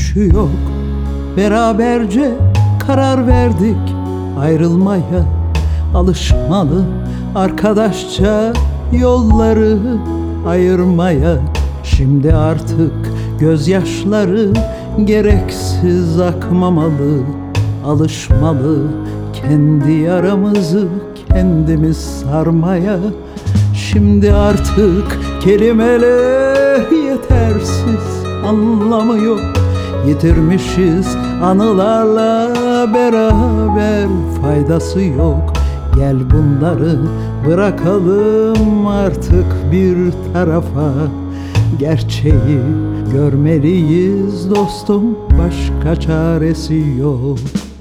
Dönüşü yok, beraberce karar verdik ayrılmaya. Alışmalı arkadaşça yolları ayırmaya. Şimdi artık gözyaşları gereksiz akmamalı. Alışmalı kendi yaramızı kendimiz sarmaya. Şimdi artık kelimeler yetersiz, anlamı yok. Yitirmişiz anılarla beraber, faydası yok. Gel bunları bırakalım artık bir tarafa. Gerçeği görmeliyiz dostum, başka çaresi yok.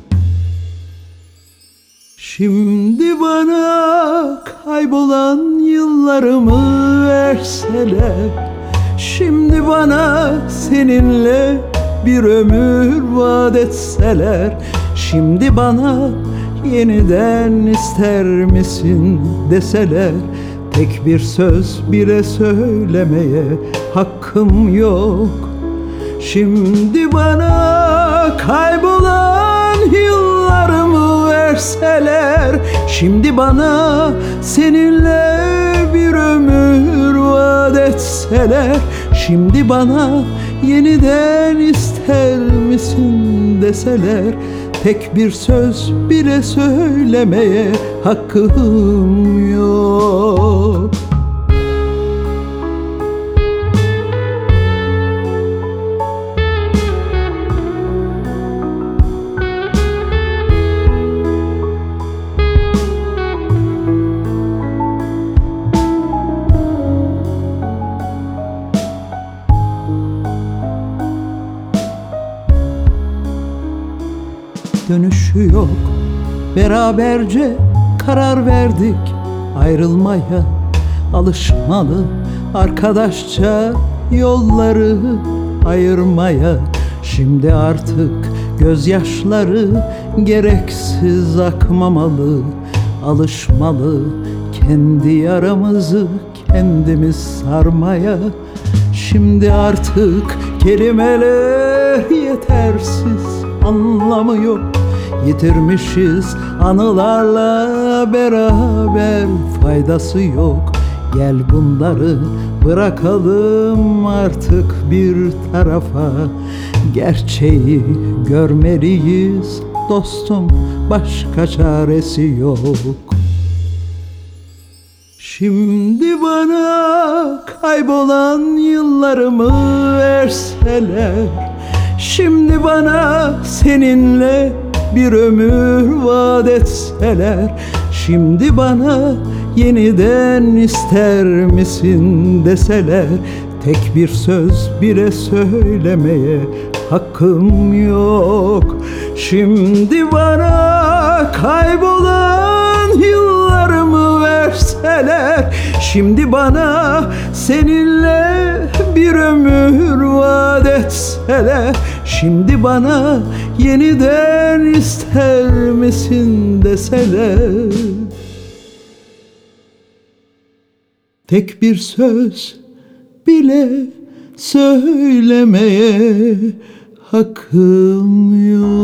Şimdi bana kaybolan yıllarımı verseler, şimdi bana seninle bir ömür vaat etseler, şimdi bana yeniden ister misin deseler, tek bir söz bile söylemeye hakkım yok. Şimdi bana kaybolan yıllarımı verseler, şimdi bana seninle bir ömür vaat etseler, şimdi bana yeniden ister misin deseler, tek bir söz bile söylemeye hakkım yok. Dönüşü yok, beraberce karar verdik ayrılmaya. Alışmalı arkadaşça yolları ayırmaya. Şimdi artık gözyaşları gereksiz akmamalı. Alışmalı kendi yaramızı kendimiz sarmaya. Şimdi artık kelimeler yetersiz, anlamı yok. Yitirmişiz anılarla beraber, faydası yok. Gel bunları bırakalım artık bir tarafa. Gerçeği görmeliyiz dostum, başka çaresi yok. Şimdi bana kaybolan yıllarımı verseler, şimdi bana seninle bir ömür vaat etseler, şimdi bana yeniden ister misin deseler, tek bir söz bile söylemeye hakkım yok. Şimdi bana kaybolan yıllarımı verseler, şimdi bana seninle bir ömür vaat etseler, şimdi bana yeniden ister misin deseler, tek bir söz bile söylemeye hakkım yok.